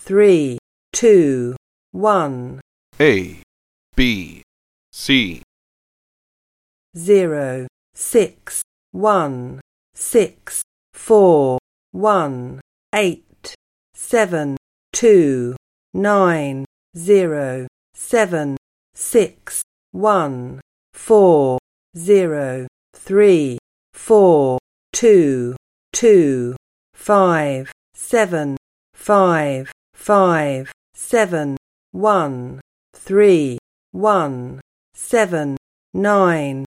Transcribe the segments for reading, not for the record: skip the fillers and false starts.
3, 2, 1. A, B, C. 0, 6, 1, 6, 4, 1, 8, 7, 2, 9, 0, 7, 6, 1, 4, 0, 3, 4, 2, 2, 5, 7, 5, 5, 7, 1, 3, 1, 7, 9,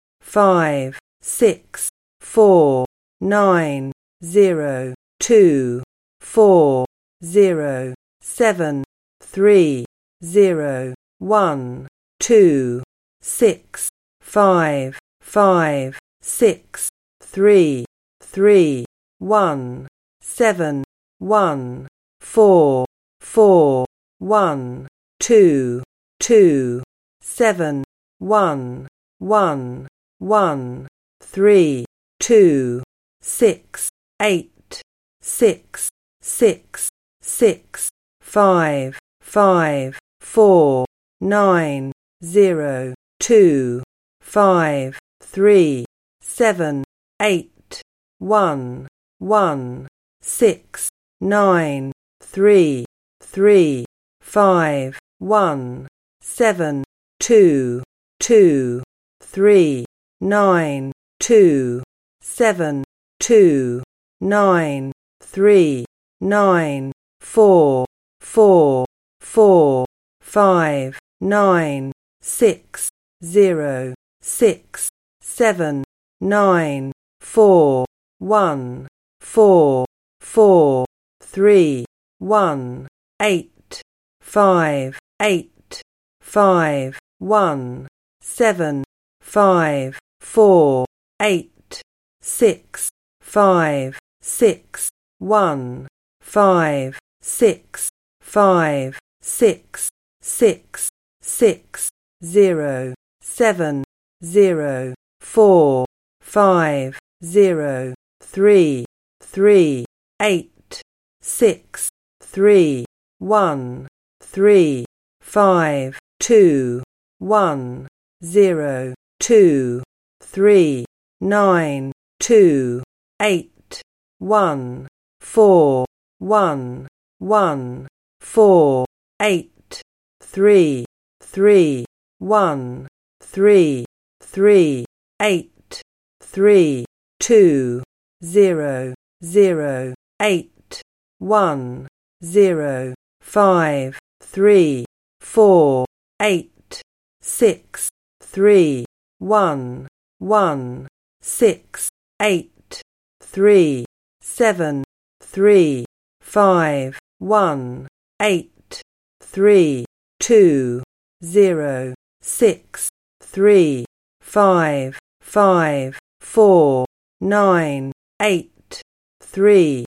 5, 6, 4, 9, 0, 2, 4, 0, 7, 3, 0, 1, 2, 6, 5, 5, 6, 3, 3, 1, 7, 1, 4, 4, 1, 2, 2, 7, 1, 1, 1, 3, 2, 6, 8, 6, 6, 6, 5, 5, 4, 9, 0, 2, 5, 3, 7, 8, 1, 1, 6, 9, 3, 3, 5, 1, 7, 2, 2, 3, 9, 2, 7, 2, 9, 3, 9, 4, 4, 4, 5, 9, 6, 0, 6, 7, 9, 4, 1, 4, 4, 3, 1, 8, 5, 8, 5, 1, 7, 5, 4, 8, 6, 5, 6, 1, 5, 6, 5, 6, 6, 6, 0, 7, 0, 4, 5, 0, 3, 3, 8, 6, 3, 1, 3, 5, 2, 1, 0, 2, 3, 9, 2, 8, 1, 4, 1, 1, 4, 8, 3, 3, 1, 3, 3, 8, 3, 2, 0, 0, 8, 1, 0, 5, 3, 4, 8, 6, 3, 1, 1, 6, 8, 3, 7, 3, 5, 1, 8, 3, 2, 0, 6, 3, 5, 5, 4, 9, 8, 3,